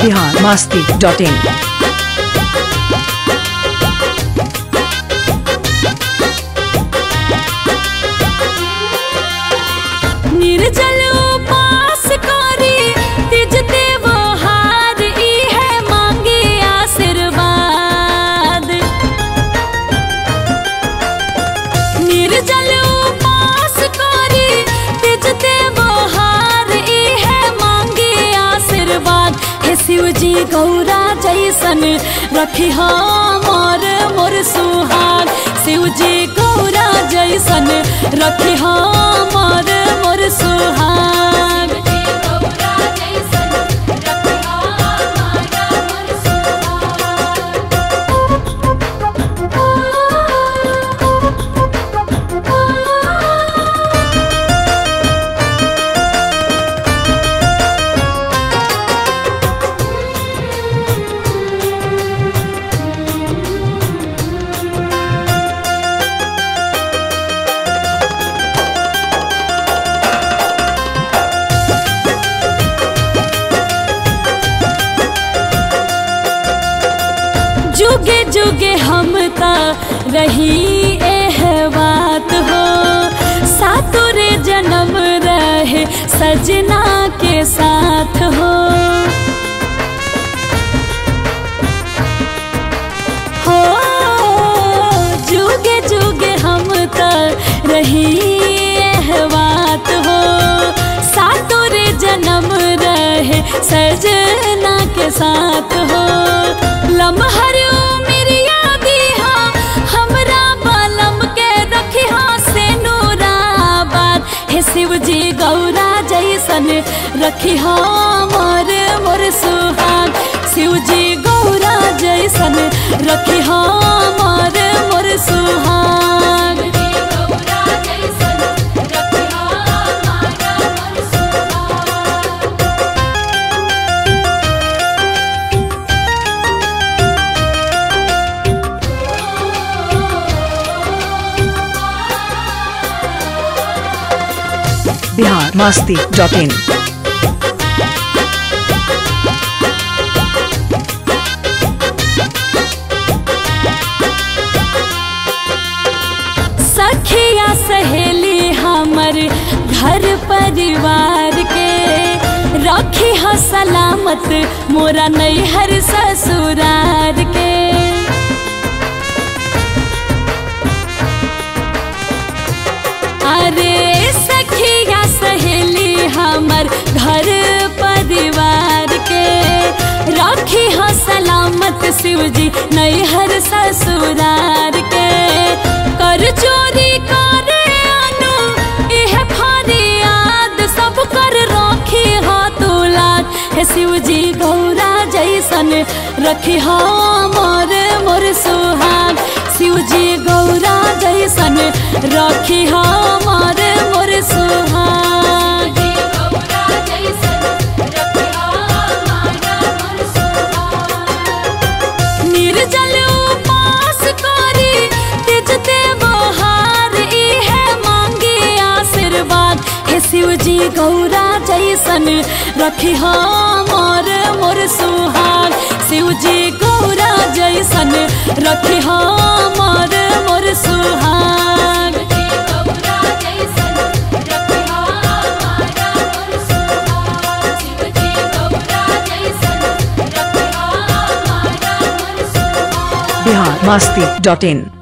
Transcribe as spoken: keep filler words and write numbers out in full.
Bihar Masti dot इन। निर्जल उपास करी तिज त्योहार ई है मांगे आशीर्वाद। निर्जल उपास करी तिज त्योहार ई है मांगे आशीर्वाद। हे शिव जी गौरा जैसन रखी मोर मोर सुहाग। शिव जी गौरा जैसन रखी मोर मोर सुहाग। जुगे जुगे हम ता रही एह बात हो। सातुरे जन्म रहे सजना के साथ हो। हो जुगे जुगे हम ता रही एह बात हो। सातुरे जन्म रहे सजना के साथ हो। लम्हर मेरी यादी हाँ हमरा बालम के रखी हाँ से नूराबाद। हे शिव जी गौरा जैसन रखी हाँ मोर मोर सुहाग। शिव जी गौरा जैसन रखी हाँ मोर मोर सुहाग। Bihar Masti dot in. सखिया सहेली हमर घर परिवार के रखी ह सलामत मोरा नैहर ससुरार के। अरे सखिया सहेली हमर घर परिवार के राखी ह सलामत शिव जी नैहर ससुरार के। कर चोरी करे अनु इह फरियाद सब कर राखी ह तुलाद। हे शिव जी गौरा जैसन रखी ह मोर मोर सुहाग। शिव जी गौरा जैसन रखी मोर मोर सुहाग। निर्जल उपास करी तिज त्योहार ई है मांगे आशीर्वाद। हे शिव जी गौरा जैसन रखी मोर मोर सुहाग। शिव जी गौरा जैसन रखी मोर मोर सुहाग। बिहार मस्ती डॉट इन।